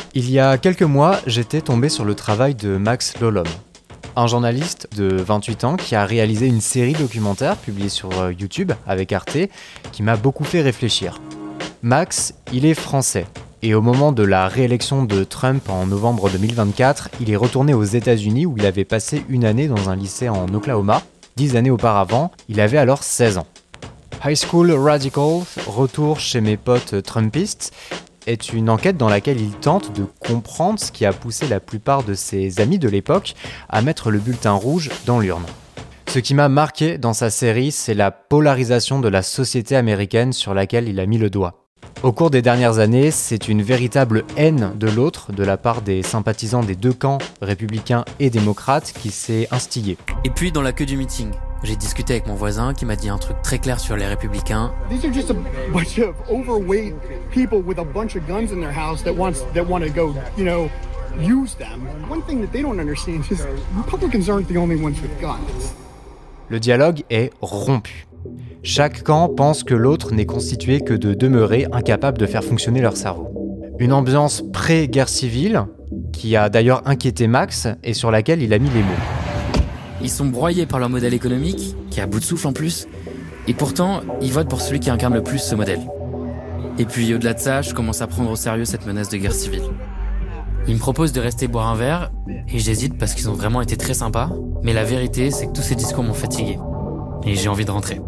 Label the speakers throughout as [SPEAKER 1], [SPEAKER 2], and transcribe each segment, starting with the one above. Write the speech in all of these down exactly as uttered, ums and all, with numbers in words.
[SPEAKER 1] Il y a quelques mois, j'étais tombé sur le travail de Max Lolom, un journaliste de vingt-huit ans qui a réalisé une série documentaire publiée sur YouTube avec Arte qui m'a beaucoup fait réfléchir. Max, il est français et au moment de la réélection de Trump en novembre deux mille vingt-quatre, il est retourné aux États-Unis où il avait passé une année dans un lycée en Oklahoma. Dix années auparavant, il avait alors seize ans. High School Radical, retour chez mes potes trumpistes, est une enquête dans laquelle il tente de comprendre ce qui a poussé la plupart de ses amis de l'époque à mettre le bulletin rouge dans l'urne. Ce qui m'a marqué dans sa série, c'est la polarisation de la société américaine sur laquelle il a mis le doigt. Au cours des dernières années, c'est une véritable haine de l'autre de la part des sympathisants des deux camps, républicains et démocrates, qui s'est instillée.
[SPEAKER 2] Et puis, dans la queue du meeting, j'ai discuté avec mon voisin qui m'a dit un truc très clair sur les républicains.
[SPEAKER 3] These are just a bunch of overweight people with a bunch of guns in their house that wants that want to go, you know, use them. One thing that they don't understand is Republicans aren't the only ones with guns.
[SPEAKER 1] Le dialogue est rompu. Chaque camp pense que l'autre n'est constitué que de demeurés incapables de faire fonctionner leur cerveau. Une ambiance pré-guerre civile, qui a d'ailleurs inquiété Max et sur laquelle il a mis les mots.
[SPEAKER 2] Ils sont broyés par leur modèle économique, qui est à bout de souffle en plus, et pourtant, ils votent pour celui qui incarne le plus ce modèle. Et puis au-delà de ça, je commence à prendre au sérieux cette menace de guerre civile. Ils me proposent de rester boire un verre, et j'hésite parce qu'ils ont vraiment été très sympas, mais la vérité, c'est que tous ces discours m'ont fatigué. Et j'ai envie de rentrer.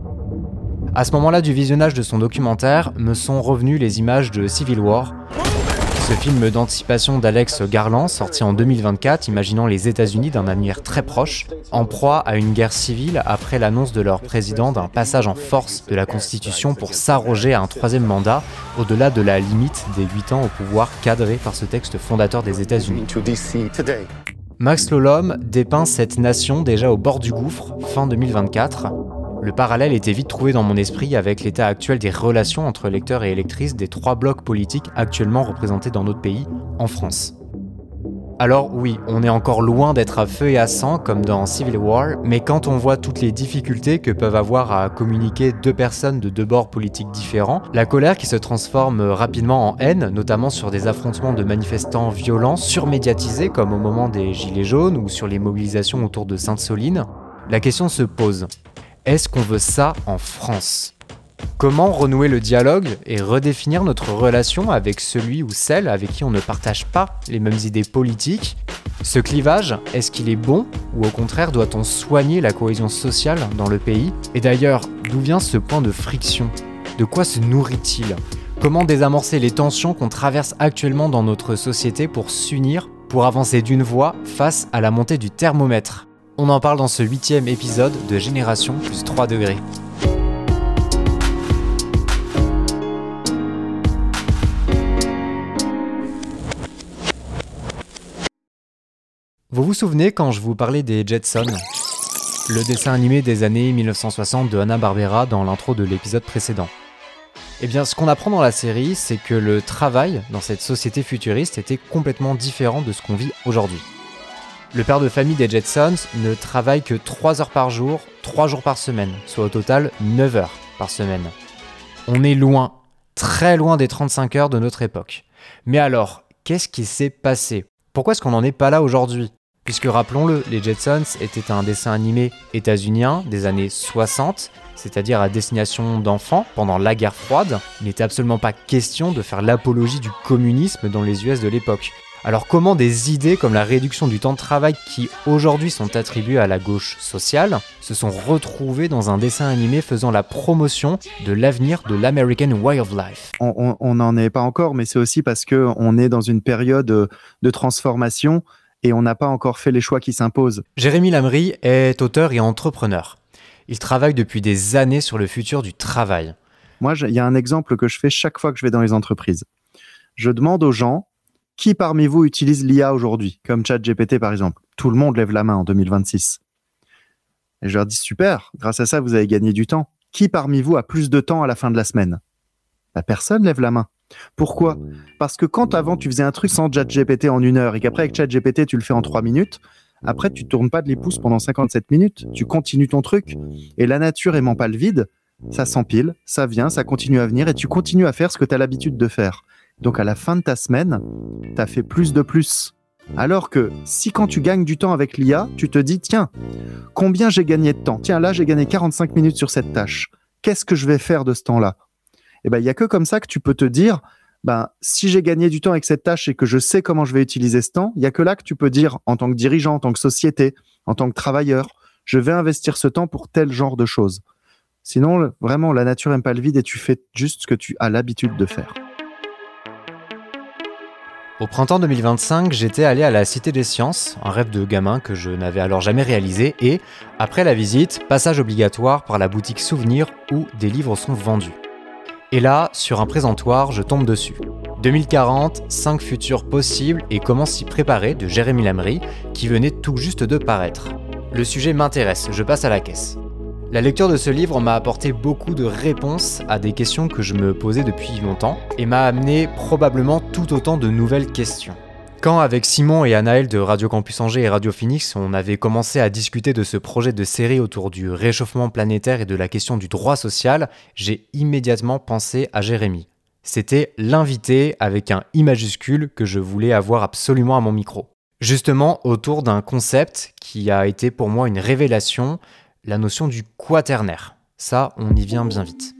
[SPEAKER 1] À ce moment-là du visionnage de son documentaire, me sont revenues les images de Civil War, ce film d'anticipation d'Alex Garland, sorti en deux mille vingt-quatre, imaginant les États-Unis d'un avenir très proche, en proie à une guerre civile après l'annonce de leur président d'un passage en force de la Constitution pour s'arroger à un troisième mandat, au-delà de la limite des huit ans au pouvoir cadré par ce texte fondateur des États-Unis. Max Lolom dépeint cette nation déjà au bord du gouffre, fin deux mille vingt-quatre. Le parallèle était vite trouvé dans mon esprit avec l'état actuel des relations entre électeurs et électrices des trois blocs politiques actuellement représentés dans notre pays, en France. Alors oui, on est encore loin d'être à feu et à sang comme dans Civil War, mais quand on voit toutes les difficultés que peuvent avoir à communiquer deux personnes de deux bords politiques différents, la colère qui se transforme rapidement en haine, notamment sur des affrontements de manifestants violents, surmédiatisés comme au moment des Gilets jaunes ou sur les mobilisations autour de Sainte-Soline, la question se pose. Est-ce qu'on veut ça en France ? Comment renouer le dialogue et redéfinir notre relation avec celui ou celle avec qui on ne partage pas les mêmes idées politiques ? Ce clivage, est-ce qu'il est bon ou au contraire doit-on soigner la cohésion sociale dans le pays ? Et d'ailleurs, d'où vient ce point de friction ? De quoi se nourrit-il ? Comment désamorcer les tensions qu'on traverse actuellement dans notre société pour s'unir, pour avancer d'une voie face à la montée du thermomètre ? On en parle dans ce huitième épisode de Génération plus trois degrés. Vous vous souvenez quand je vous parlais des Jetsons ? Le dessin animé des années dix-neuf cent soixante de Hanna-Barbera dans l'intro de l'épisode précédent. Eh bien, ce qu'on apprend dans la série, c'est que le travail dans cette société futuriste était complètement différent de ce qu'on vit aujourd'hui. Le père de famille des Jetsons ne travaille que trois heures par jour, trois jours par semaine, soit au total neuf heures par semaine. On est loin, très loin des trente-cinq heures de notre époque. Mais alors, qu'est-ce qui s'est passé ? Pourquoi est-ce qu'on n'en est pas là aujourd'hui ? Puisque rappelons-le, les Jetsons étaient un dessin animé états-unien des années soixante, c'est-à-dire à destination d'enfants pendant la guerre froide. Il n'était absolument pas question de faire l'apologie du communisme dans les U S de l'époque. Alors comment des idées comme la réduction du temps de travail qui aujourd'hui sont attribuées à la gauche sociale se sont retrouvées dans un dessin animé faisant la promotion de l'avenir de l'American Way of Life ?
[SPEAKER 4] On n'en est pas encore, mais c'est aussi parce qu'on est dans une période de transformation et on n'a pas encore fait les choix qui s'imposent.
[SPEAKER 1] Jérémy Lamry est auteur et entrepreneur. Il travaille depuis des années sur le futur du travail.
[SPEAKER 4] Moi, il y a un exemple que je fais chaque fois que je vais dans les entreprises. Je demande aux gens qui parmi vous utilise l'I A aujourd'hui, comme ChatGPT par exemple ? Tout le monde lève la main en deux mille vingt-six. Et je leur dis super, grâce à ça vous avez gagné du temps. Qui parmi vous a plus de temps à la fin de la semaine ? Bah, personne lève la main. Pourquoi ? Parce que quand avant tu faisais un truc sans ChatGPT en une heure et qu'après avec ChatGPT tu le fais en trois minutes, après tu ne tournes pas de les pouces pendant cinquante-sept minutes, tu continues ton truc et la nature aimant pas le vide, ça s'empile, ça vient, ça continue à venir et tu continues à faire ce que tu as l'habitude de faire. Donc à la fin de ta semaine, tu as fait plus de plus. Alors que si quand tu gagnes du temps avec l'I A, tu te dis, tiens, combien j'ai gagné de temps ? Tiens, là, j'ai gagné quarante-cinq minutes sur cette tâche. Qu'est-ce que je vais faire de ce temps-là ? Eh ben, il n'y a que comme ça que tu peux te dire, ben, si j'ai gagné du temps avec cette tâche et que je sais comment je vais utiliser ce temps, il n'y a que là que tu peux dire, en tant que dirigeant, en tant que société, en tant que travailleur, je vais investir ce temps pour tel genre de choses. Sinon, vraiment, la nature n'aime pas le vide et tu fais juste ce que tu as l'habitude de faire.
[SPEAKER 1] Au printemps deux mille vingt-cinq, j'étais allé à la Cité des Sciences, un rêve de gamin que je n'avais alors jamais réalisé, et, après la visite, passage obligatoire par la boutique Souvenir où des livres sont vendus. Et là, sur un présentoir, je tombe dessus. deux mille quarante, cinq futurs possibles et comment s'y préparer de Jérémy Lamry, qui venait tout juste de paraître. Le sujet m'intéresse, je passe à la caisse. La lecture de ce livre m'a apporté beaucoup de réponses à des questions que je me posais depuis longtemps et m'a amené probablement tout autant de nouvelles questions. Quand avec Simon et Anaël de Radio Campus Angers et Radio Phoenix, on avait commencé à discuter de ce projet de série autour du réchauffement planétaire et de la question du droit social, j'ai immédiatement pensé à Jérémy. C'était l'invité avec un I majuscule que je voulais avoir absolument à mon micro. Justement autour d'un concept qui a été pour moi une révélation, la notion du quaternaire. Ça, on y vient bien vite.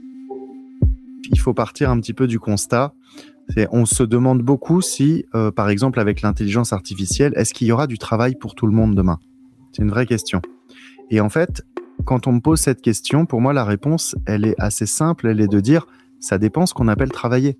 [SPEAKER 4] Il faut partir un petit peu du constat. C'est, on se demande beaucoup si, euh, par exemple, avec l'intelligence artificielle, est-ce qu'il y aura du travail pour tout le monde demain ? C'est une vraie question. Et en fait, quand on me pose cette question, pour moi, la réponse, elle est assez simple. Elle est de dire, ça dépend ce qu'on appelle travailler.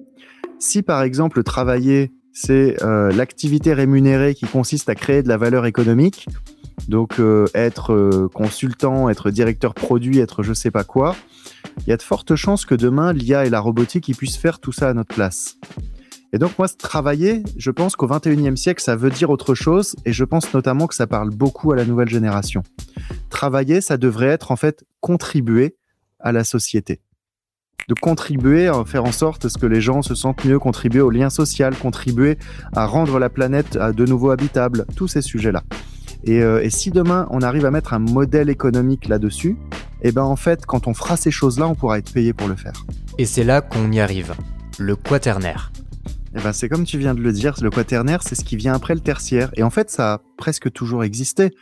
[SPEAKER 4] Si, par exemple, travailler, c'est euh, l'activité rémunérée qui consiste à créer de la valeur économique, donc euh, être euh, consultant, être directeur produit, être je sais pas quoi, il y a de fortes chances que demain, l'I A et la robotique ils puissent faire tout ça à notre place. Et donc moi, travailler, je pense qu'au vingt et unième siècle, ça veut dire autre chose, et je pense notamment que ça parle beaucoup à la nouvelle génération. Travailler, ça devrait être en fait contribuer à la société. De contribuer à faire en sorte que les gens se sentent mieux, contribuer au lien social, contribuer à rendre la planète de nouveau habitable, tous ces sujets-là. Et, euh, et si demain, on arrive à mettre un modèle économique là-dessus, eh ben en fait, quand on fera ces choses-là, on pourra être payé pour le faire.
[SPEAKER 1] Et c'est là qu'on y arrive, le quaternaire.
[SPEAKER 4] Eh ben c'est comme tu viens de le dire, le quaternaire, c'est ce qui vient après le tertiaire. Et en fait, ça a presque toujours existé.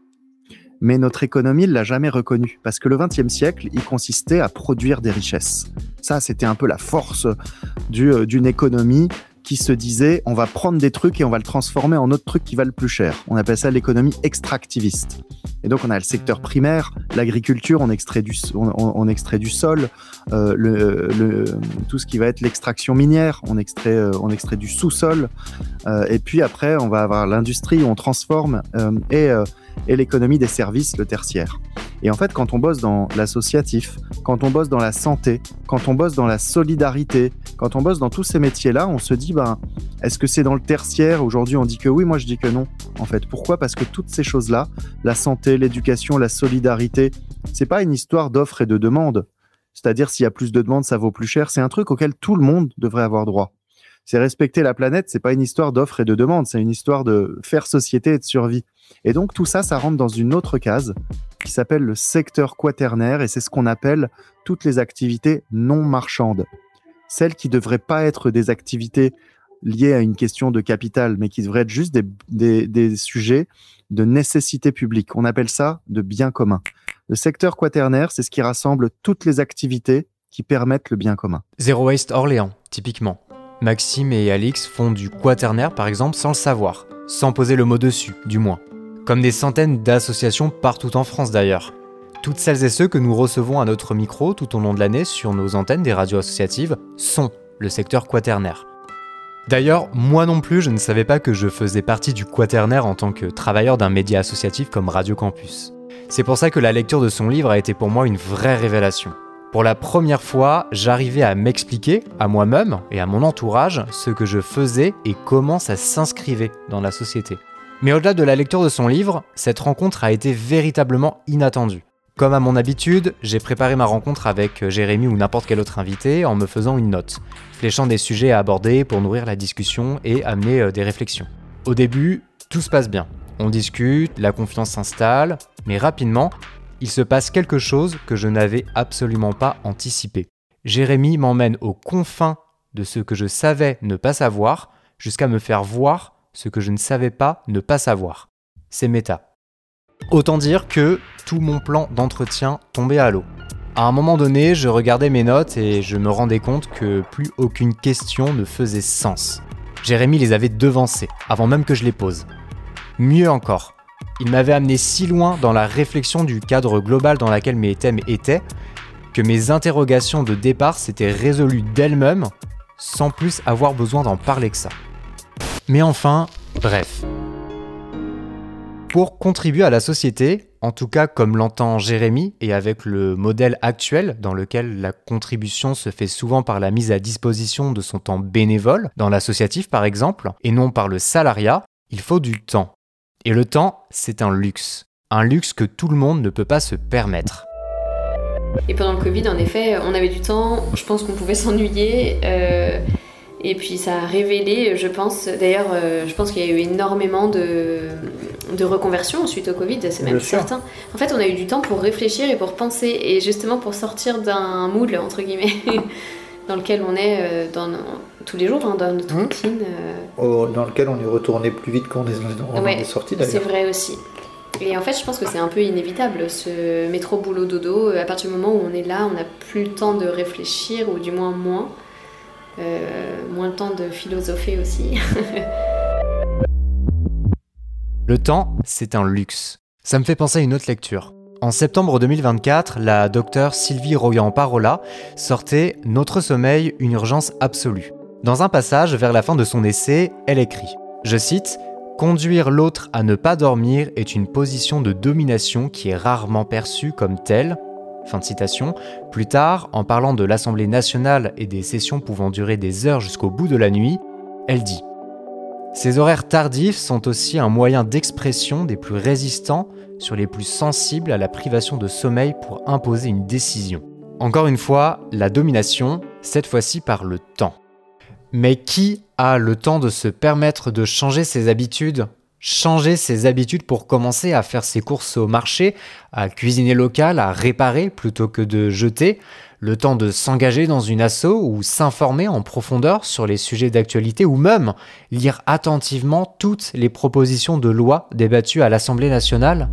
[SPEAKER 4] Mais notre économie ne l'a jamais reconnu. Parce que le vingtième siècle, il consistait à produire des richesses. Ça, c'était un peu la force du, euh, d'une économie qui se disait, on va prendre des trucs et on va le transformer en autre truc qui valent plus cher. On appelle ça l'économie extractiviste. Et donc, on a le secteur primaire, l'agriculture, on extrait du, on, on extrait du sol, euh, le, le, tout ce qui va être l'extraction minière, on extrait, euh, on extrait du sous-sol. Euh, et puis après, on va avoir l'industrie où on transforme euh, et, euh, et l'économie des services, le tertiaire. Et en fait, quand on bosse dans l'associatif, quand on bosse dans la santé, quand on bosse dans la solidarité, quand on bosse dans tous ces métiers-là, on se dit, ben, est-ce que c'est dans le tertiaire ? Aujourd'hui, on dit que oui, moi je dis que non. En fait, pourquoi ? Parce que toutes ces choses-là, la santé, l'éducation, la solidarité, c'est pas une histoire d'offre et de demande. C'est-à-dire, s'il y a plus de demandes, ça vaut plus cher. C'est un truc auquel tout le monde devrait avoir droit. C'est respecter la planète, c'est pas une histoire d'offre et de demande, c'est une histoire de faire société et de survie. Et donc, tout ça, ça rentre dans une autre case qui s'appelle le secteur quaternaire, et c'est ce qu'on appelle toutes les activités non marchandes. Celles qui ne devraient pas être des activités liées à une question de capital, mais qui devraient être juste des, des, des sujets de nécessité publique. On appelle ça de bien commun. Le secteur quaternaire, c'est ce qui rassemble toutes les activités qui permettent le bien commun.
[SPEAKER 1] Zero Waste Orléans, typiquement. Maxime et Alix font du quaternaire, par exemple, sans le savoir, sans poser le mot dessus, du moins. Comme des centaines d'associations partout en France d'ailleurs. Toutes celles et ceux que nous recevons à notre micro tout au long de l'année sur nos antennes des radios associatives sont le secteur quaternaire. D'ailleurs, moi non plus, je ne savais pas que je faisais partie du quaternaire en tant que travailleur d'un média associatif comme Radio Campus. C'est pour ça que la lecture de son livre a été pour moi une vraie révélation. Pour la première fois, j'arrivais à m'expliquer, à moi-même et à mon entourage, ce que je faisais et comment ça s'inscrivait dans la société. Mais au-delà de la lecture de son livre, cette rencontre a été véritablement inattendue. Comme à mon habitude, j'ai préparé ma rencontre avec Jérémy ou n'importe quel autre invité en me faisant une note, fléchant des sujets à aborder pour nourrir la discussion et amener des réflexions. Au début, tout se passe bien. On discute, la confiance s'installe, mais rapidement, il se passe quelque chose que je n'avais absolument pas anticipé. Jérémy m'emmène aux confins de ce que je savais ne pas savoir, jusqu'à me faire voir ce que je ne savais pas ne pas savoir. C'est méta. Autant dire que tout mon plan d'entretien tombait à l'eau. À un moment donné, je regardais mes notes et je me rendais compte que plus aucune question ne faisait sens. Jérémy les avait devancées, avant même que je les pose. Mieux encore, il m'avait amené si loin dans la réflexion du cadre global dans lequel mes thèmes étaient, que mes interrogations de départ s'étaient résolues d'elles-mêmes, sans plus avoir besoin d'en parler que ça. Mais enfin, bref. Pour contribuer à la société, en tout cas comme l'entend Jérémy, et avec le modèle actuel dans lequel la contribution se fait souvent par la mise à disposition de son temps bénévole, dans l'associatif par exemple, et non par le salariat, il faut du temps. Et le temps, c'est un luxe. Un luxe que tout le monde ne peut pas se permettre.
[SPEAKER 5] Et pendant le Covid, en effet, on avait du temps, je pense qu'on pouvait s'ennuyer. Euh... Et puis ça a révélé, je pense, d'ailleurs, euh, je pense qu'il y a eu énormément de, de reconversions suite au Covid, c'est même certain. En fait, on a eu du temps pour réfléchir et pour penser, et justement pour sortir d'un moule, entre guillemets, dans lequel on est euh, dans nos, tous les jours, hein, dans notre mmh. routine. Euh...
[SPEAKER 6] Oh, dans lequel on est retourné plus vite qu'on est, on ouais, est sorti, d'ailleurs.
[SPEAKER 5] C'est vrai aussi. Et en fait, je pense que c'est un peu inévitable, ce métro boulot dodo. À partir du moment où on est là, on n'a plus le temps de réfléchir, ou du moins moins. Euh, moins le temps de philosopher aussi.
[SPEAKER 1] Le temps, c'est un luxe. Ça me fait penser à une autre lecture. En septembre deux mille vingt-quatre, la docteure Sylvie Royan-Parola sortait « Notre sommeil, une urgence absolue ». Dans un passage, vers la fin de son essai, elle écrit, je cite, « Conduire l'autre à ne pas dormir est une position de domination qui est rarement perçue comme telle ». Fin de citation. Plus tard, en parlant de l'Assemblée nationale et des sessions pouvant durer des heures jusqu'au bout de la nuit, elle dit « Ces horaires tardifs sont aussi un moyen d'expression des plus résistants sur les plus sensibles à la privation de sommeil pour imposer une décision. » Encore une fois, la domination, cette fois-ci par le temps. Mais qui a le temps de se permettre de changer ses habitudes ? Changer ses habitudes pour commencer à faire ses courses au marché, à cuisiner local, à réparer plutôt que de jeter, le temps de s'engager dans une asso ou s'informer en profondeur sur les sujets d'actualité ou même lire attentivement toutes les propositions de loi débattues à l'Assemblée nationale.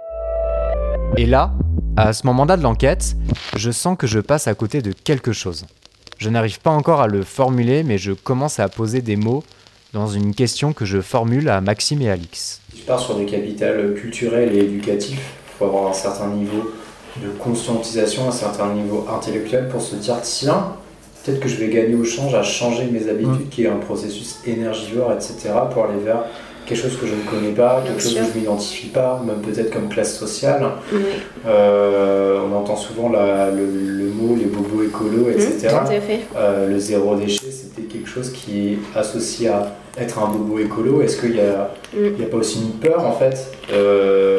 [SPEAKER 1] Et là, à ce moment-là de l'enquête, je sens que je passe à côté de quelque chose. Je n'arrive pas encore à le formuler, mais je commence à poser des mots dans une question que je formule à Maxime et Alix.
[SPEAKER 7] Si je pars sur du capital culturel et éducatif, il faut avoir un certain niveau de conscientisation, un certain niveau intellectuel pour se dire tiens, peut-être que je vais gagner au change à changer mes habitudes, mmh. qui est un processus énergivore, et cetera, pour aller vers quelque chose que je ne connais pas, quelque chose que je ne m'identifie pas, même peut-être comme classe sociale. Mmh. Euh, on entend souvent la, le, le mot les bobos écolos, et cetera.
[SPEAKER 5] Mmh, tout à fait.
[SPEAKER 7] Euh, le zéro déchet, c'était quelque chose qui est associé à être un bobo écolo. Est-ce qu'il n'y a, mmh. a pas aussi une peur en fait euh,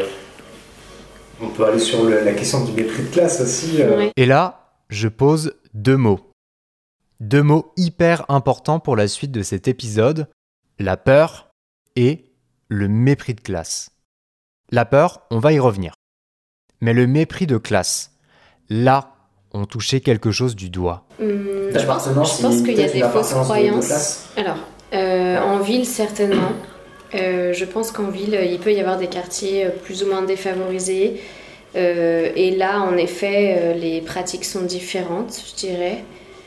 [SPEAKER 7] on peut aller sur le, la question du mépris de classe aussi. Euh.
[SPEAKER 1] Et là, je pose deux mots. Deux mots hyper importants pour la suite de cet épisode, la peur et le mépris de classe. La peur, on va y revenir. Mais le mépris de classe, là, on touchait quelque chose du doigt.
[SPEAKER 5] Mmh, je pense, je pense qu'il y a des fausses croyances. Alors, euh, en ville, certainement. Euh, je pense qu'en ville, il peut y avoir des quartiers plus ou moins défavorisés. Euh, et là, en effet, euh, les pratiques sont différentes, je dirais.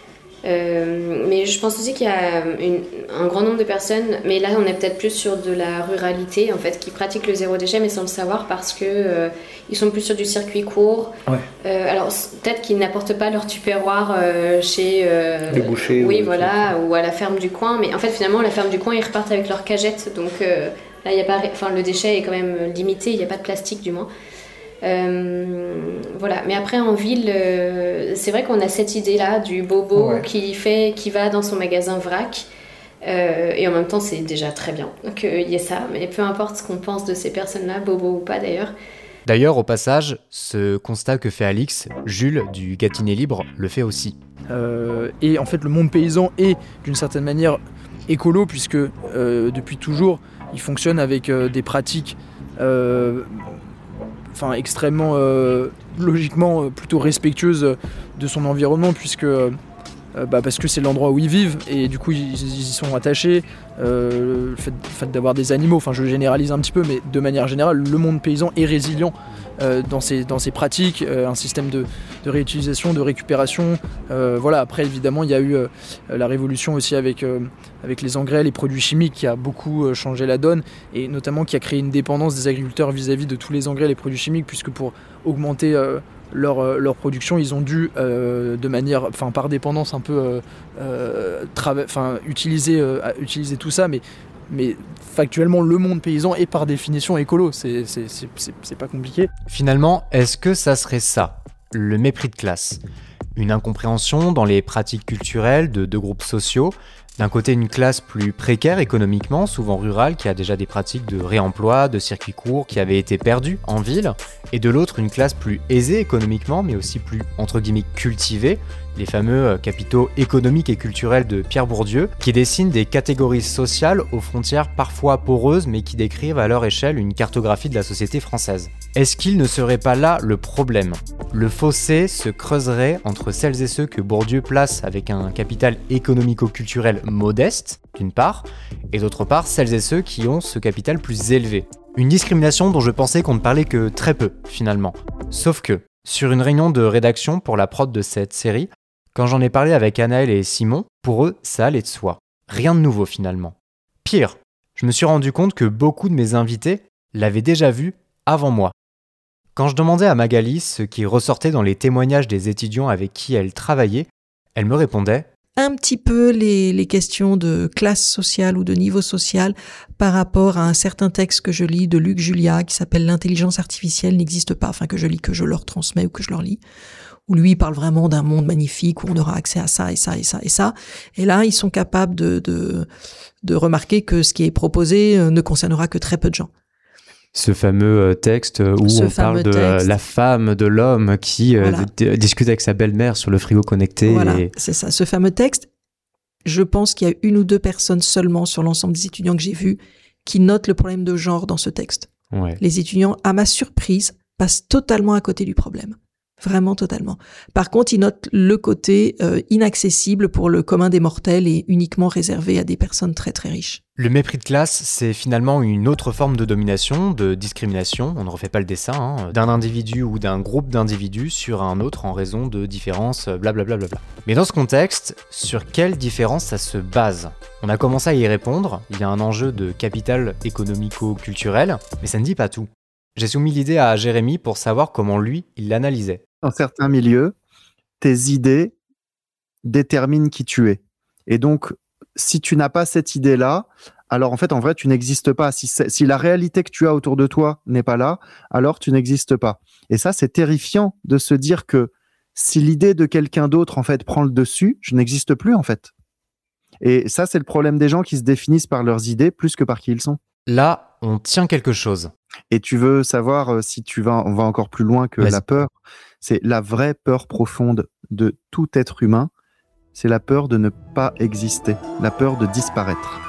[SPEAKER 5] Euh, mais je pense aussi qu'il y a une, un grand nombre de personnes, mais là on est peut-être plus sur de la ruralité en fait, qui pratiquent le zéro déchet mais sans le savoir parce que euh, ils sont plus sur du circuit court. Ouais. Euh, alors peut-être qu'ils n'apportent pas leur tupperware euh, chez euh,
[SPEAKER 6] les bouchers,
[SPEAKER 5] oui voilà, ou à la ferme du coin, mais en fait finalement la ferme du coin ils repartent avec leur cagette, donc euh, là il y a pas, enfin le déchet est quand même limité, il n'y a pas de plastique du moins. Euh, voilà, mais après en ville, euh, c'est vrai qu'on a cette idée-là du bobo ouais. qui fait, qui va dans son magasin vrac, euh, et en même temps c'est déjà très bien qu'il y ait ça, mais peu importe ce qu'on pense de ces personnes-là, bobo ou pas d'ailleurs.
[SPEAKER 1] D'ailleurs, au passage, ce constat que fait Alix, Jules du Gâtinais Libre le fait aussi.
[SPEAKER 8] Euh, et en fait, le monde paysan est d'une certaine manière écolo puisque euh, depuis toujours, il fonctionne avec euh, des pratiques. Euh, Enfin, extrêmement euh, logiquement euh, plutôt respectueuse de son environnement puisque euh, euh, bah, parce que c'est l'endroit où ils vivent et du coup ils, ils y sont attachés. Euh, le fait, le fait d'avoir des animaux, enfin je généralise un petit peu, mais de manière générale, le monde paysan est résilient euh, dans, ses, dans ses pratiques, euh, un système de, de réutilisation, de récupération. Euh, voilà. Après, évidemment, il y a eu euh, la révolution aussi avec, euh, avec les engrais, les produits chimiques qui a beaucoup euh, changé la donne et notamment qui a créé une dépendance des agriculteurs vis-à-vis de tous les engrais et les produits chimiques, puisque pour augmenter euh, leur, euh, leur production, ils ont dû, euh, de manière, enfin par dépendance un peu, euh, euh, trava- utiliser, euh, utiliser tout ça, mais, mais factuellement, le monde paysan est par définition écolo, c'est, c'est, c'est, c'est, c'est pas compliqué.
[SPEAKER 1] Finalement, est-ce que ça serait ça, le mépris de classe ? Une incompréhension dans les pratiques culturelles de deux groupes sociaux. D'un côté, une classe plus précaire économiquement, souvent rurale, qui a déjà des pratiques de réemploi, de circuits courts, qui avaient été perdues en ville. Et de l'autre, une classe plus aisée économiquement, mais aussi plus, entre guillemets, cultivée. Les fameux capitaux économiques et culturels de Pierre Bourdieu, qui dessinent des catégories sociales aux frontières parfois poreuses, mais qui décrivent à leur échelle une cartographie de la société française. Est-ce qu'il ne serait pas là le problème ? Le fossé se creuserait entre celles et ceux que Bourdieu place avec un capital économico-culturel modeste, d'une part, et d'autre part, celles et ceux qui ont ce capital plus élevé. Une discrimination dont je pensais qu'on ne parlait que très peu, finalement. Sauf que, sur une réunion de rédaction pour la prod de cette série, quand j'en ai parlé avec Anaël et Simon, pour eux, ça allait de soi. Rien de nouveau, finalement. Pire, je me suis rendu compte que beaucoup de mes invités l'avaient déjà vu avant moi. Quand je demandais à Magali ce qui ressortait dans les témoignages des étudiants avec qui elle travaillait, elle me répondait
[SPEAKER 9] un petit peu les, les questions de classe sociale ou de niveau social par rapport à un certain texte que je lis de Luc Julia qui s'appelle « L'intelligence artificielle n'existe pas », enfin que je lis, que je leur transmets ou que je leur lis, où lui parle vraiment d'un monde magnifique où on aura accès à ça et ça et ça et ça. Et là, ils sont capables de, de, de remarquer que ce qui est proposé ne concernera que très peu de gens.
[SPEAKER 1] Ce fameux texte où
[SPEAKER 9] Ce
[SPEAKER 1] on parle de texte. la femme, de l'homme qui voilà. d- discute avec sa belle-mère sur le frigo connecté.
[SPEAKER 9] Voilà,
[SPEAKER 1] et...
[SPEAKER 9] c'est ça. Ce fameux texte, je pense qu'il y a une ou deux personnes seulement sur l'ensemble des étudiants que j'ai vus qui notent le problème de genre dans ce texte.
[SPEAKER 1] Ouais.
[SPEAKER 9] Les étudiants, à ma surprise, passent totalement à côté du problème. Vraiment totalement. Par contre, ils notent le côté euh, inaccessible pour le commun des mortels et uniquement réservé à des personnes très très riches.
[SPEAKER 1] Le mépris de classe, c'est finalement une autre forme de domination, de discrimination, on ne refait pas le dessin, hein, d'un individu ou d'un groupe d'individus sur un autre en raison de différences, blablabla. Bla bla. Mais dans ce contexte, sur quelle différence ça se base ? On a commencé à y répondre, il y a un enjeu de capital économico-culturel, mais ça ne dit pas tout. J'ai soumis l'idée à Jérémy pour savoir comment lui, il l'analysait.
[SPEAKER 4] Dans certains milieux, tes idées déterminent qui tu es. Et donc, si tu n'as pas cette idée-là, alors en fait, en vrai, tu n'existes pas. Si, si la réalité que tu as autour de toi n'est pas là, alors tu n'existes pas. Et ça, c'est terrifiant de se dire que si l'idée de quelqu'un d'autre, en fait, prend le dessus, je n'existe plus, en fait. Et ça, c'est le problème des gens qui se définissent par leurs idées plus que par qui ils sont.
[SPEAKER 1] Là, on tient quelque chose.
[SPEAKER 4] Et tu veux savoir euh, si tu vas, on va encore plus loin que Vas-y. La peur. C'est la vraie peur profonde de tout être humain. C'est la peur de ne pas exister, la peur de disparaître.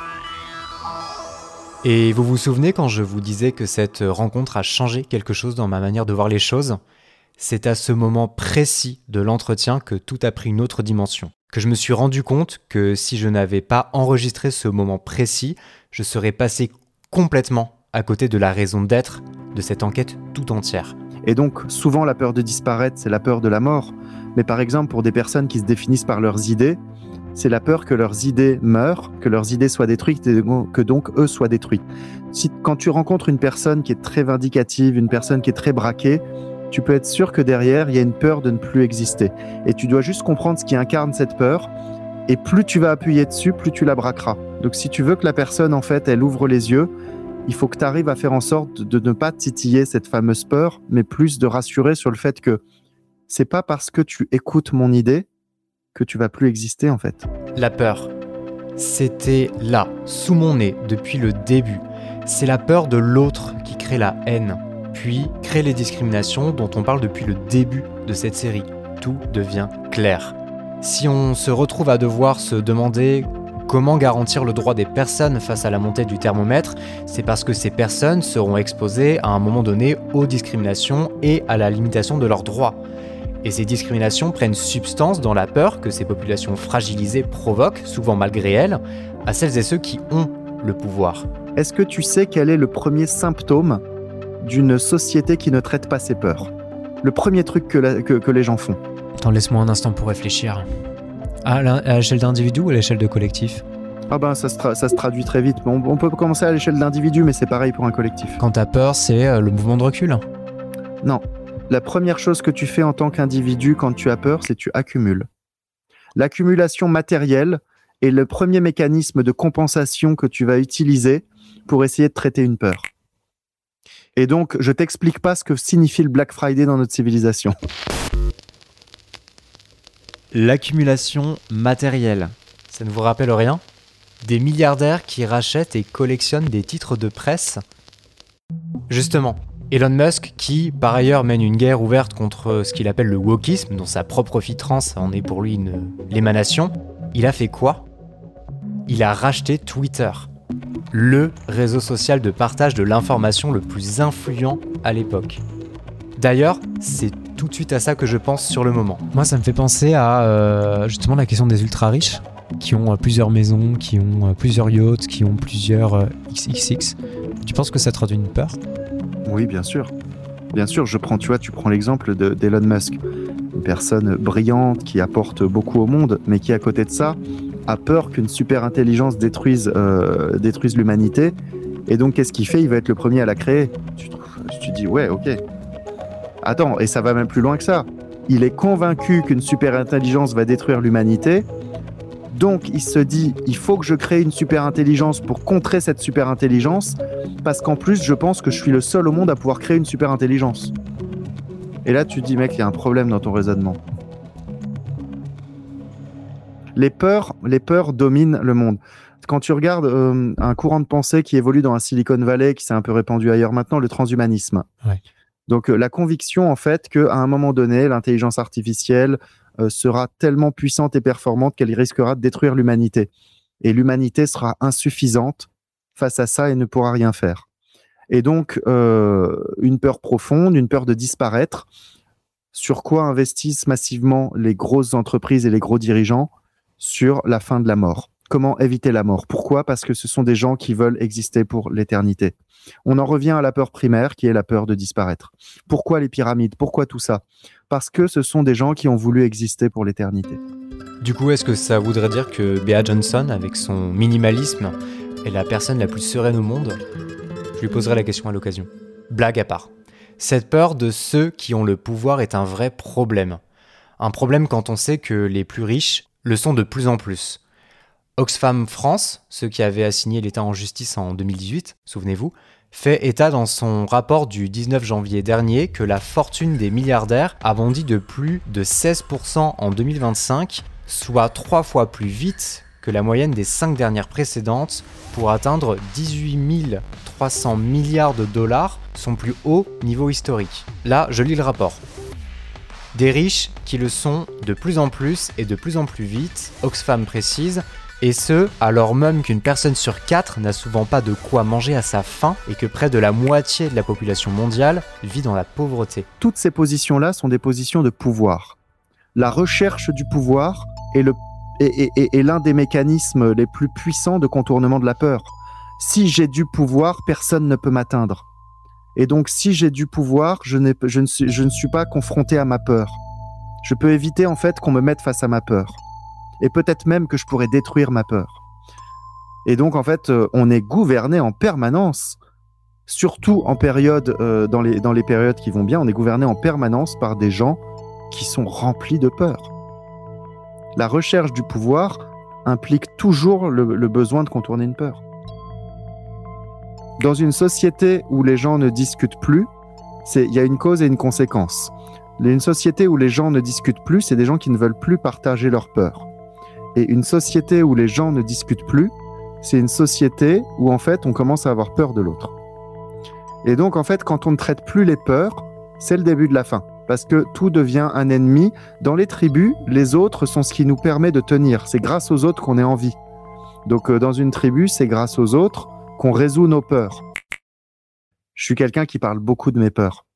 [SPEAKER 1] Et vous vous souvenez quand je vous disais que cette rencontre a changé quelque chose dans ma manière de voir les choses ? C'est à ce moment précis de l'entretien que tout a pris une autre dimension. Que je me suis rendu compte que si je n'avais pas enregistré ce moment précis, je serais passé complètement à côté de la raison d'être de cette enquête tout entière.
[SPEAKER 4] Et donc, souvent, la peur de disparaître, c'est la peur de la mort. Mais par exemple, pour des personnes qui se définissent par leurs idées, c'est la peur que leurs idées meurent, que leurs idées soient détruites et que donc eux soient détruits. Si, quand tu rencontres une personne qui est très vindicative, une personne qui est très braquée, tu peux être sûr que derrière, il y a une peur de ne plus exister. Et tu dois juste comprendre ce qui incarne cette peur. Et plus tu vas appuyer dessus, plus tu la braqueras. Donc si tu veux que la personne, en fait, elle ouvre les yeux, il faut que tu arrives à faire en sorte de ne pas titiller cette fameuse peur, mais plus de rassurer sur le fait que c'est pas parce que tu écoutes mon idée que tu vas plus exister, en fait.
[SPEAKER 1] La peur, c'était là, sous mon nez, depuis le début. C'est la peur de l'autre qui crée la haine, puis crée les discriminations dont on parle depuis le début de cette série. Tout devient clair. Si on se retrouve à devoir se demander comment garantir le droit des personnes face à la montée du thermomètre, c'est parce que ces personnes seront exposées à un moment donné aux discriminations et à la limitation de leurs droits. Et ces discriminations prennent substance dans la peur que ces populations fragilisées provoquent, souvent malgré elles, à celles et ceux qui ont le pouvoir.
[SPEAKER 4] Est-ce que tu sais quel est le premier symptôme d'une société qui ne traite pas ses peurs ? Le premier truc que, la, que, que les gens font.
[SPEAKER 1] Attends, laisse-moi un instant pour réfléchir. À, la, à l'échelle d'individu ou à l'échelle de collectif ?
[SPEAKER 4] Ah ben ça se, tra- ça se traduit très vite. On, on peut commencer à l'échelle d'individu, mais c'est pareil pour un collectif.
[SPEAKER 1] Quand t'as peur, c'est euh, le mouvement de recul ?
[SPEAKER 4] Non. La première chose que tu fais en tant qu'individu quand tu as peur, c'est que tu accumules. L'accumulation matérielle est le premier mécanisme de compensation que tu vas utiliser pour essayer de traiter une peur. Et donc, je t'explique pas ce que signifie le Black Friday dans notre civilisation.
[SPEAKER 1] L'accumulation matérielle, ça ne vous rappelle rien ? Des milliardaires qui rachètent et collectionnent des titres de presse ? Justement, Elon Musk, qui par ailleurs mène une guerre ouverte contre ce qu'il appelle le wokisme, dont sa propre fille trans en est pour lui une l'émanation, il a fait quoi ? Il a racheté Twitter, le réseau social de partage de l'information le plus influent à l'époque. D'ailleurs, c'est tout de suite à ça que je pense sur le moment. Moi, ça me fait penser à euh, justement la question des ultra-riches, qui ont euh, plusieurs maisons, qui ont euh, plusieurs yachts, qui ont plusieurs euh, X X X. Tu penses que ça traduit une peur ?
[SPEAKER 4] Oui, bien sûr. Bien sûr, je prends, tu vois, tu prends l'exemple de, d'Elon Musk. Une personne brillante qui apporte beaucoup au monde, mais qui, à côté de ça, a peur qu'une super intelligence détruise, euh, détruise l'humanité. Et donc, qu'est-ce qu'il fait ? Il va être le premier à la créer. Tu, tu dis, ouais, ok. Attends, et ça va même plus loin que ça. Il est convaincu qu'une super intelligence va détruire l'humanité. Donc, il se dit, il faut que je crée une super intelligence pour contrer cette super intelligence, parce qu'en plus, je pense que je suis le seul au monde à pouvoir créer une super intelligence. Et là, tu te dis, mec, il y a un problème dans ton raisonnement. Les peurs, les peurs dominent le monde. Quand tu regardes euh, un courant de pensée qui évolue dans la Silicon Valley, qui s'est un peu répandu ailleurs maintenant, le transhumanisme.
[SPEAKER 1] Ouais.
[SPEAKER 4] Donc, euh, la conviction, en fait, qu'à un moment donné, l'intelligence artificielle euh, sera tellement puissante et performante qu'elle risquera de détruire l'humanité. Et l'humanité sera insuffisante face à ça et ne pourra rien faire. Et donc, euh, une peur profonde, une peur de disparaître. Sur quoi investissent massivement les grosses entreprises et les gros dirigeants ? Sur la fin de la mort. Comment éviter la mort ? Pourquoi ? Parce que ce sont des gens qui veulent exister pour l'éternité. On en revient à la peur primaire, qui est la peur de disparaître. Pourquoi les pyramides ? Pourquoi tout ça ? Parce que ce sont des gens qui ont voulu exister pour l'éternité.
[SPEAKER 1] Du coup, est-ce que ça voudrait dire que Bea Johnson, avec son minimalisme, est la personne la plus sereine au monde ? Je lui poserai la question à l'occasion. Blague à part. Cette peur de ceux qui ont le pouvoir est un vrai problème. Un problème quand on sait que les plus riches le sont de plus en plus. Oxfam France, ceux qui avaient assigné l'État en justice en deux mille dix-huit, souvenez-vous, fait état dans son rapport du dix-neuf janvier dernier que la fortune des milliardaires a bondi de plus de seize pour cent en deux mille vingt-cinq, soit trois fois plus vite que la moyenne des cinq dernières précédentes, pour atteindre dix-huit mille trois cents milliards de dollars, son plus haut niveau historique. Là, je lis le rapport. Des riches qui le sont de plus en plus et de plus en plus vite, Oxfam précise, et ce, alors même qu'une personne sur quatre n'a souvent pas de quoi manger à sa faim et que près de la moitié de la population mondiale vit dans la pauvreté.
[SPEAKER 4] Toutes ces positions-là sont des positions de pouvoir. La recherche du pouvoir est, le, est, est, est l'un des mécanismes les plus puissants de contournement de la peur. Si j'ai du pouvoir, personne ne peut m'atteindre. Et donc, si j'ai du pouvoir, je, n'ai, je, ne suis, je ne suis pas confronté à ma peur. Je peux éviter, en fait, qu'on me mette face à ma peur. Et peut-être même que je pourrais détruire ma peur. Et donc, en fait, euh, on est gouverné en permanence, surtout en période, euh, dans, les, dans les périodes qui vont bien, on est gouverné en permanence par des gens qui sont remplis de peur. La recherche du pouvoir implique toujours le, le besoin de contourner une peur. Dans une société où les gens ne discutent plus, il y a une cause et une conséquence. Une société où les gens ne discutent plus, c'est des gens qui ne veulent plus partager leur peur. Et une société où les gens ne discutent plus, c'est une société où en fait on commence à avoir peur de l'autre. Et donc en fait quand on ne traite plus les peurs, c'est le début de la fin. Parce que tout devient un ennemi. Dans les tribus, les autres sont ce qui nous permet de tenir. C'est grâce aux autres qu'on est en vie. Donc euh, dans une tribu, c'est grâce aux autres qu'on résout nos peurs. Je suis quelqu'un qui parle beaucoup de mes peurs.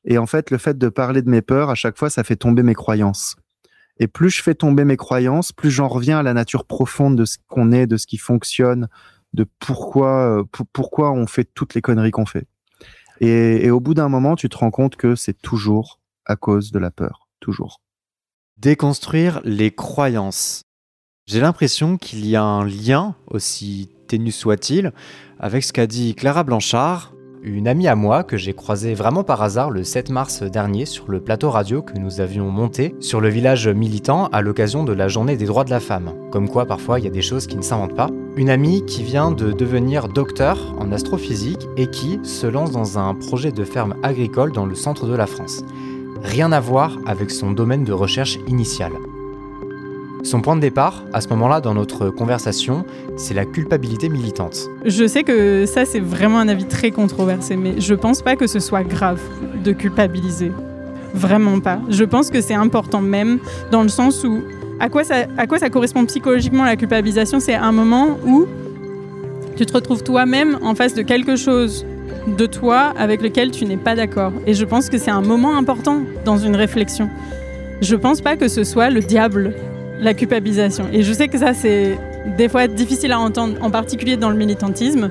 [SPEAKER 4] Et en fait, le fait de parler de mes peurs, à chaque fois, ça fait tomber mes croyances. Et plus je fais tomber mes croyances, plus j'en reviens à la nature profonde de ce qu'on est, de ce qui fonctionne, de pourquoi, euh, p- pourquoi on fait toutes les conneries qu'on fait. Et, et au bout d'un moment, tu te rends compte que c'est toujours à cause de la peur. Toujours.
[SPEAKER 1] Déconstruire les croyances. J'ai l'impression qu'il y a un lien, aussi ténu soit-il, avec ce qu'a dit Clara Blanchard, une amie à moi que j'ai croisée vraiment par hasard le sept mars dernier sur le plateau radio que nous avions monté sur le village militant à l'occasion de la journée des droits de la femme. Comme quoi, parfois, il y a des choses qui ne s'inventent pas. Une amie qui vient de devenir docteur en astrophysique et qui se lance dans un projet de ferme agricole dans le centre de la France. Rien à voir avec son domaine de recherche initial. Son point de départ, à ce moment-là dans notre conversation, c'est la culpabilité militante.
[SPEAKER 10] Je sais que ça, c'est vraiment un avis très controversé, mais je pense pas que ce soit grave de culpabiliser. Vraiment pas. Je pense que c'est important même, dans le sens où, à quoi ça, à quoi ça correspond psychologiquement la culpabilisation, c'est un moment où tu te retrouves toi-même en face de quelque chose de toi avec lequel tu n'es pas d'accord. Et je pense que c'est un moment important dans une réflexion. Je pense pas que ce soit le diable, la culpabilisation. Et je sais que ça, c'est des fois difficile à entendre, en particulier dans le militantisme.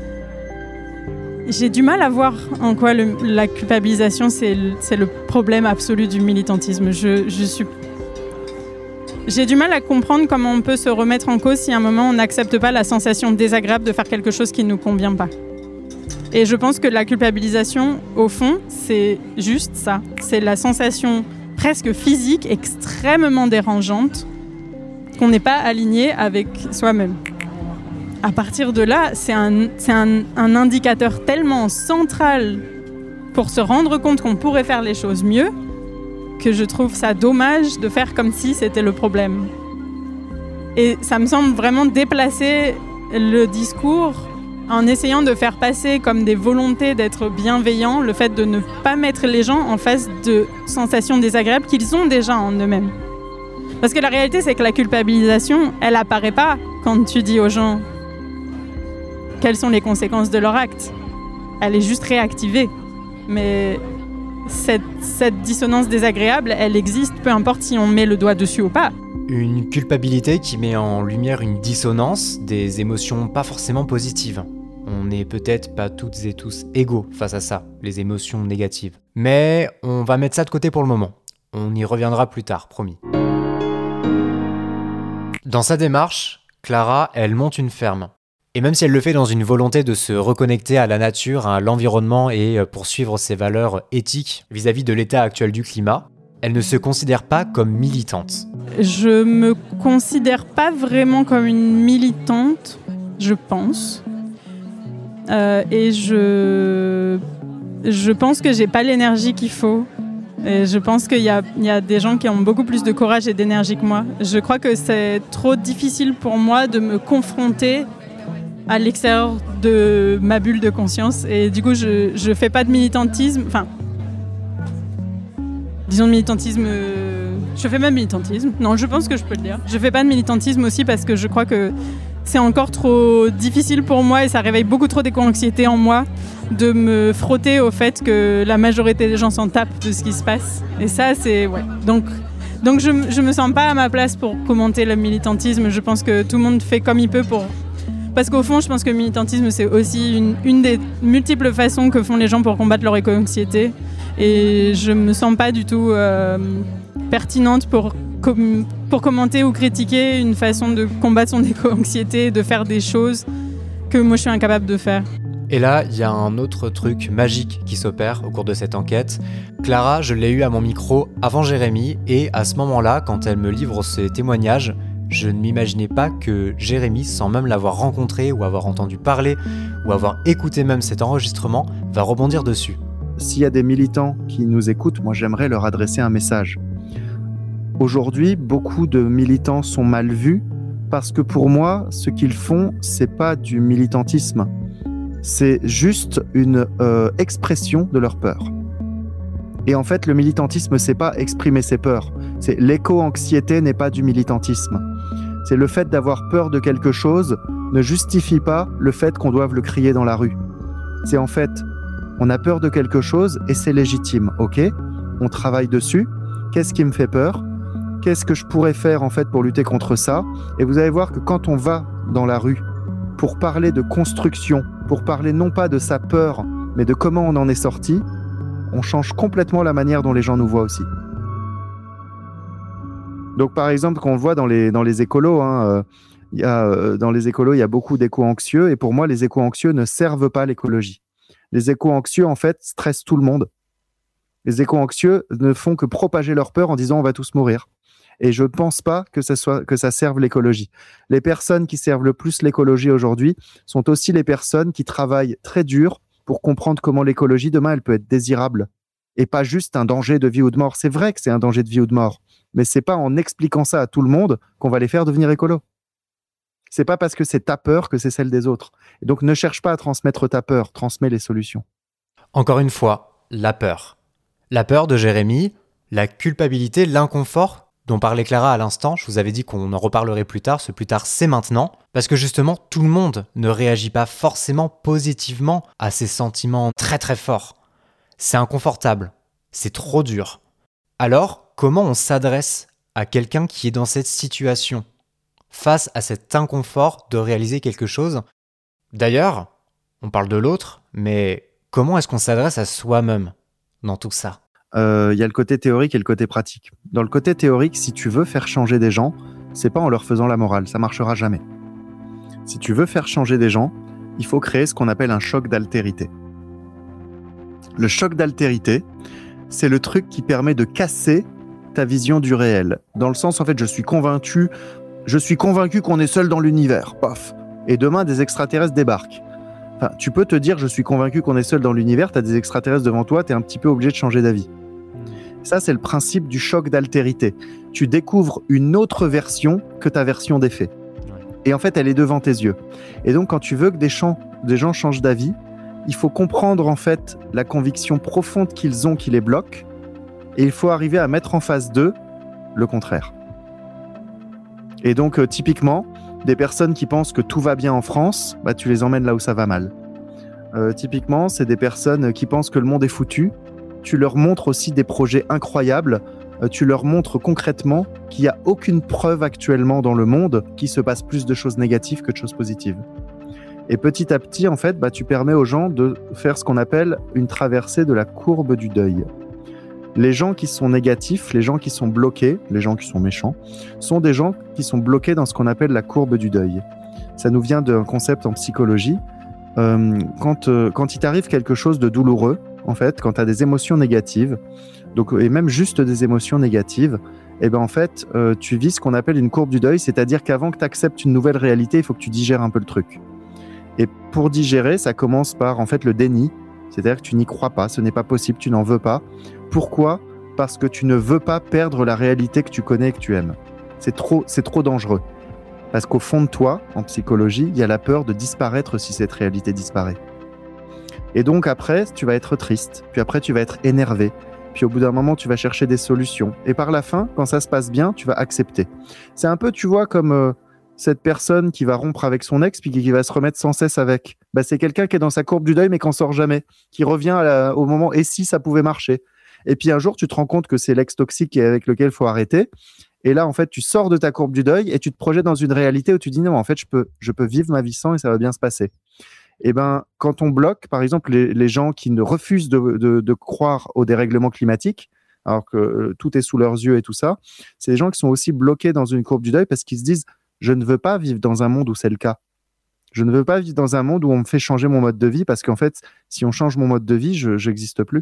[SPEAKER 10] J'ai du mal à voir en quoi le, la culpabilisation, c'est le, c'est le problème absolu du militantisme. Je, je suis... J'ai du mal à comprendre comment on peut se remettre en cause si à un moment on n'accepte pas la sensation désagréable de faire quelque chose qui ne nous convient pas. Et je pense que la culpabilisation, au fond, c'est juste ça. C'est la sensation presque physique, extrêmement dérangeante, qu'on n'est pas aligné avec soi-même. À partir de là, c'est un, c'est un, un indicateur tellement central pour se rendre compte qu'on pourrait faire les choses mieux, que je trouve ça dommage de faire comme si c'était le problème. Et ça me semble vraiment déplacer le discours en essayant de faire passer comme des volontés d'être bienveillants, le fait de ne pas mettre les gens en face de sensations désagréables qu'ils ont déjà en eux-mêmes. Parce que la réalité, c'est que la culpabilisation, elle apparaît pas quand tu dis aux gens quelles sont les conséquences de leur acte. Elle est juste réactivée. Mais cette, cette dissonance désagréable, elle existe, peu importe si on met le doigt dessus ou pas.
[SPEAKER 1] Une culpabilité qui met en lumière une dissonance, des émotions pas forcément positives. On n'est peut-être pas toutes et tous égaux face à ça, les émotions négatives. Mais on va mettre ça de côté pour le moment. On y reviendra plus tard, promis. Dans sa démarche, Clara, elle monte une ferme. Et même si elle le fait dans une volonté de se reconnecter à la nature, à l'environnement et poursuivre ses valeurs éthiques vis-à-vis de l'état actuel du climat, elle ne se considère pas comme militante.
[SPEAKER 10] Je me considère pas vraiment comme une militante, je pense. Euh, et je, je pense que j'ai pas l'énergie qu'il faut. Et je pense qu'il y a, il y a des gens qui ont beaucoup plus de courage et d'énergie que moi. Je crois que c'est trop difficile pour moi de me confronter à l'extérieur de ma bulle de conscience. Et du coup, je, je fais pas de militantisme. Enfin, disons de militantisme... Euh, je fais même militantisme. Non, je pense que je peux le dire. Je fais pas de militantisme aussi parce que je crois que c'est encore trop difficile pour moi et ça réveille beaucoup trop d'éco-anxiété en moi de me frotter au fait que la majorité des gens s'en tapent de ce qui se passe. Et ça, c'est... Ouais. Donc, donc je, je me sens pas à ma place pour commenter le militantisme. Je pense que tout le monde fait comme il peut pour... Parce qu'au fond, je pense que le militantisme, c'est aussi une, une des multiples façons que font les gens pour combattre leur éco-anxiété. Et je me sens pas du tout euh, pertinente pour, com- pour commenter ou critiquer une façon de combattre son éco-anxiété, de faire des choses que moi je suis incapable de faire.
[SPEAKER 1] Et là, il y a un autre truc magique qui s'opère au cours de cette enquête. Clara, je l'ai eue à mon micro avant Jérémy, et à ce moment-là, quand elle me livre ses témoignages, je ne m'imaginais pas que Jérémy, sans même l'avoir rencontré ou avoir entendu parler, ou avoir écouté même cet enregistrement, va rebondir dessus.
[SPEAKER 4] S'il y a des militants qui nous écoutent, moi j'aimerais leur adresser un message. Aujourd'hui, beaucoup de militants sont mal vus parce que pour moi, ce qu'ils font, c'est pas du militantisme. C'est juste une euh, expression de leur peur. Et en fait, le militantisme, c'est pas exprimer ses peurs. C'est l'éco-anxiété n'est pas du militantisme. C'est le fait d'avoir peur de quelque chose ne justifie pas le fait qu'on doive le crier dans la rue. C'est en fait On a peur de quelque chose et c'est légitime, ok ? On travaille dessus. Qu'est-ce qui me fait peur ? Qu'est-ce que je pourrais faire en fait pour lutter contre ça ? Et vous allez voir que quand on va dans la rue pour parler de construction, pour parler non pas de sa peur, mais de comment on en est sorti, on change complètement la manière dont les gens nous voient aussi. Donc par exemple, quand on le voit dans les, dans les écolos, hein, euh, y a, euh, dans les écolos, il y a beaucoup d'éco-anxieux, et pour moi, les éco-anxieux ne servent pas l'écologie. Les éco-anxieux, en fait, stressent tout le monde. Les éco-anxieux ne font que propager leur peur en disant « on va tous mourir ». Et je ne pense pas que ça, soit, que ça serve l'écologie. Les personnes qui servent le plus l'écologie aujourd'hui sont aussi les personnes qui travaillent très dur pour comprendre comment l'écologie, demain, elle peut être désirable et pas juste un danger de vie ou de mort. C'est vrai que c'est un danger de vie ou de mort, mais ce n'est pas en expliquant ça à tout le monde qu'on va les faire devenir écolos. Ce n'est pas parce que c'est ta peur que c'est celle des autres. Et donc, ne cherche pas à transmettre ta peur, transmets les solutions.
[SPEAKER 1] Encore une fois, la peur. La peur de Jérémy, la culpabilité, l'inconfort dont parlait Clara à l'instant. Je vous avais dit qu'on en reparlerait plus tard, ce plus tard c'est maintenant, parce que justement tout le monde ne réagit pas forcément positivement à ces sentiments très très forts. C'est inconfortable, c'est trop dur. Alors, comment on s'adresse à quelqu'un qui est dans cette situation, face à cet inconfort de réaliser quelque chose ? D'ailleurs, on parle de l'autre, mais comment est-ce qu'on s'adresse à soi-même dans tout ça ?
[SPEAKER 4] Il euh, y a le côté théorique et le côté pratique. Dans le côté théorique, si tu veux faire changer des gens, c'est pas en leur faisant la morale, ça marchera jamais. Si tu veux faire changer des gens, il faut créer ce qu'on appelle un choc d'altérité. Le choc d'altérité, c'est le truc qui permet de casser ta vision du réel. Dans le sens, en fait, je suis convaincu, je suis convaincu qu'on est seul dans l'univers, paf. Et demain, des extraterrestres débarquent. Enfin, tu peux te dire, je suis convaincu qu'on est seul dans l'univers, tu as des extraterrestres devant toi, tu es un petit peu obligé de changer d'avis. Ça, c'est le principe du choc d'altérité. Tu découvres une autre version que ta version des faits. Et en fait, elle est devant tes yeux. Et donc, quand tu veux que des gens, des gens changent d'avis, il faut comprendre en fait la conviction profonde qu'ils ont qui les bloque, et il faut arriver à mettre en face d'eux le contraire. Et donc, euh, typiquement, des personnes qui pensent que tout va bien en France, bah, tu les emmènes là où ça va mal. Euh, typiquement, c'est des personnes qui pensent que le monde est foutu. Tu leur montres aussi des projets incroyables. Euh, tu leur montres concrètement qu'il n'y a aucune preuve actuellement dans le monde qu'il se passe plus de choses négatives que de choses positives. Et petit à petit, en fait, bah, tu permets aux gens de faire ce qu'on appelle une traversée de la courbe du deuil. Les gens qui sont négatifs, les gens qui sont bloqués, les gens qui sont méchants, sont des gens qui sont bloqués dans ce qu'on appelle la courbe du deuil. Ça nous vient d'un concept en psychologie. Euh, quand, euh, quand il t'arrive quelque chose de douloureux, en fait, quand tu as des émotions négatives, donc, et même juste des émotions négatives, eh ben, en fait, euh, tu vis ce qu'on appelle une courbe du deuil, c'est-à-dire qu'avant que tu acceptes une nouvelle réalité, il faut que tu digères un peu le truc. Et pour digérer, ça commence par en fait, le déni, c'est-à-dire que tu n'y crois pas, ce n'est pas possible, tu n'en veux pas. Pourquoi ? Parce que tu ne veux pas perdre la réalité que tu connais et que tu aimes. C'est trop, c'est trop dangereux. Parce qu'au fond de toi, en psychologie, il y a la peur de disparaître si cette réalité disparaît. Et donc après, tu vas être triste, puis après tu vas être énervé, puis au bout d'un moment, tu vas chercher des solutions. Et par la fin, quand ça se passe bien, tu vas accepter. C'est un peu, tu vois, comme euh, cette personne qui va rompre avec son ex, puis qui va se remettre sans cesse avec. Bah, c'est quelqu'un qui est dans sa courbe du deuil, mais qui n'en sort jamais, qui revient à la, au moment « et si ça pouvait marcher ?» Et puis un jour, tu te rends compte que c'est l'ex toxique avec lequel il faut arrêter. Et là, en fait, tu sors de ta courbe du deuil et tu te projettes dans une réalité où tu dis non, en fait, je peux, je peux vivre ma vie sans et ça va bien se passer. Et ben, quand on bloque, par exemple, les, les gens qui ne refusent de, de, de croire au dérèglement climatique, alors que euh, tout est sous leurs yeux et tout ça, c'est des gens qui sont aussi bloqués dans une courbe du deuil parce qu'ils se disent je ne veux pas vivre dans un monde où c'est le cas. Je ne veux pas vivre dans un monde où on me fait changer mon mode de vie parce qu'en fait, si on change mon mode de vie, je n'existe plus.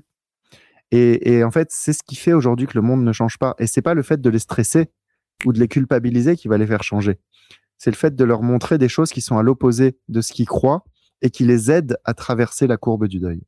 [SPEAKER 4] Et, et en fait, c'est ce qui fait aujourd'hui que le monde ne change pas. Et c'est pas le fait de les stresser ou de les culpabiliser qui va les faire changer. C'est le fait de leur montrer des choses qui sont à l'opposé de ce qu'ils croient et qui les aident à traverser la courbe du deuil.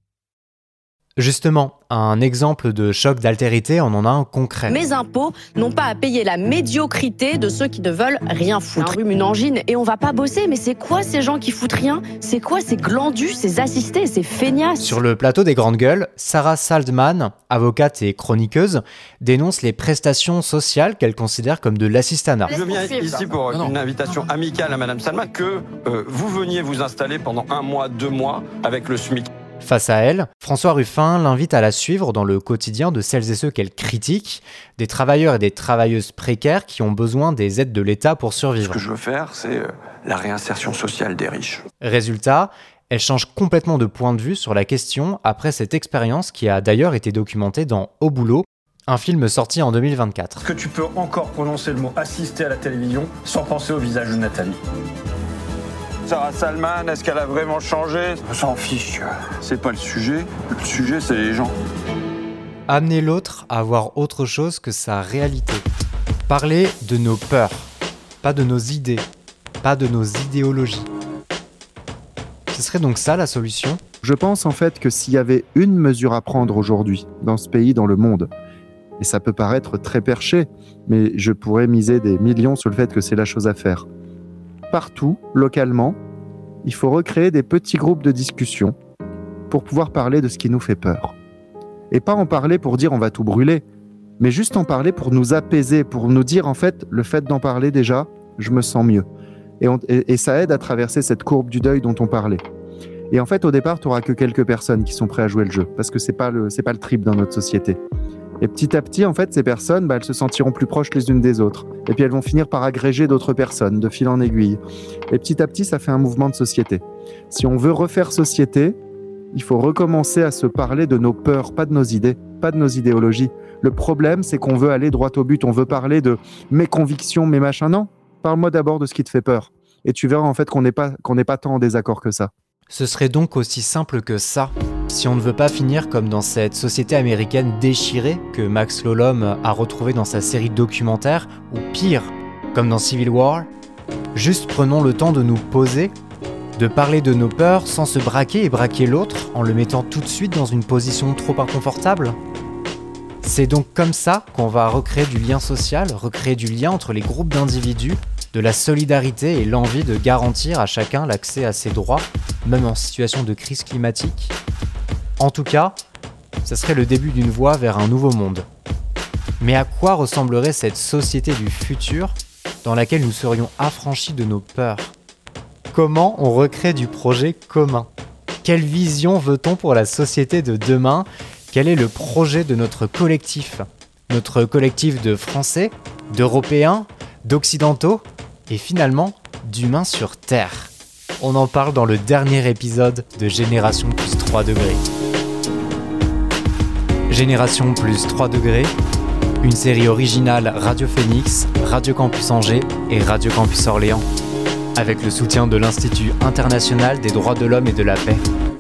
[SPEAKER 1] Justement, un exemple de choc d'altérité, on en a un concret.
[SPEAKER 11] Mes impôts n'ont pas à payer la médiocrité de ceux qui ne veulent rien foutre. Un rhume, une angine et on va pas bosser. Mais c'est quoi ces gens qui foutent rien ? C'est quoi ces glandus, ces assistés, ces feignasses ?
[SPEAKER 1] Sur le plateau des Grandes Gueules, Sarah Saldman, avocate et chroniqueuse, dénonce les prestations sociales qu'elle considère comme de l'assistanat.
[SPEAKER 12] Je viens ici pour une invitation amicale à Madame Saldman que euh, vous veniez vous installer pendant un mois, deux mois avec le SMIC.
[SPEAKER 1] Face à elle, François Ruffin l'invite à la suivre dans le quotidien de celles et ceux qu'elle critique, des travailleurs et des travailleuses précaires qui ont besoin des aides de l'État pour survivre.
[SPEAKER 12] Ce que je veux faire, c'est la réinsertion sociale des riches.
[SPEAKER 1] Résultat, elle change complètement de point de vue sur la question après cette expérience qui a d'ailleurs été documentée dans Au boulot, un film sorti en deux mille vingt-quatre.
[SPEAKER 13] Est-ce que tu peux encore prononcer le mot assister à la télévision sans penser au visage de Nathalie ?
[SPEAKER 12] Sarah Salman, est-ce qu'elle a vraiment changé ?
[SPEAKER 13] On s'en fiche.
[SPEAKER 12] C'est pas le sujet. Le sujet, c'est les gens.
[SPEAKER 1] Amener l'autre à voir autre chose que sa réalité. Parler de nos peurs, pas de nos idées, pas de nos idéologies. Ce serait donc ça la solution ?
[SPEAKER 4] Je pense en fait que s'il y avait une mesure à prendre aujourd'hui, dans ce pays, dans le monde, et ça peut paraître très perché, mais je pourrais miser des millions sur le fait que c'est la chose à faire. Partout, localement, il faut recréer des petits groupes de discussion pour pouvoir parler de ce qui nous fait peur. Et pas en parler pour dire on va tout brûler, mais juste en parler pour nous apaiser, pour nous dire en fait, le fait d'en parler déjà, je me sens mieux. Et, on, et, et ça aide à traverser cette courbe du deuil dont on parlait. Et en fait, au départ, tu n'auras que quelques personnes qui sont prêtes à jouer le jeu, parce que ce n'est pas le, c'est pas le trip dans notre société. Et petit à petit, en fait, ces personnes, bah, elles se sentiront plus proches les unes des autres. Et puis elles vont finir par agréger d'autres personnes, de fil en aiguille. Et petit à petit, ça fait un mouvement de société. Si on veut refaire société, il faut recommencer à se parler de nos peurs, pas de nos idées, pas de nos idéologies. Le problème, c'est qu'on veut aller droit au but. On veut parler de mes convictions, mes machins. Non, parle-moi d'abord de ce qui te fait peur. Et tu verras en fait qu'on n'est pas, qu'on n'est pas tant en désaccord que ça.
[SPEAKER 1] Ce serait donc aussi simple que ça, si on ne veut pas finir comme dans cette société américaine déchirée que Max Lolom a retrouvée dans sa série documentaire, ou pire, comme dans Civil War. Juste prenons le temps de nous poser, de parler de nos peurs sans se braquer et braquer l'autre en le mettant tout de suite dans une position trop inconfortable. C'est donc comme ça qu'on va recréer du lien social, recréer du lien entre les groupes d'individus, de la solidarité et l'envie de garantir à chacun l'accès à ses droits, même en situation de crise climatique. En tout cas, ce serait le début d'une voie vers un nouveau monde. Mais à quoi ressemblerait cette société du futur dans laquelle nous serions affranchis de nos peurs ? Comment on recrée du projet commun ? Quelle vision veut-on pour la société de demain ? Quel est le projet de notre collectif ? Notre collectif de Français, d'Européens, d'Occidentaux et finalement d'humains sur Terre. On en parle dans le dernier épisode de Génération plus trois degrés. Génération plus trois degrés, une série originale Radio Phoenix, Radio Campus Angers et Radio Campus Orléans, avec le soutien de l'Institut international des droits de l'homme et de la paix.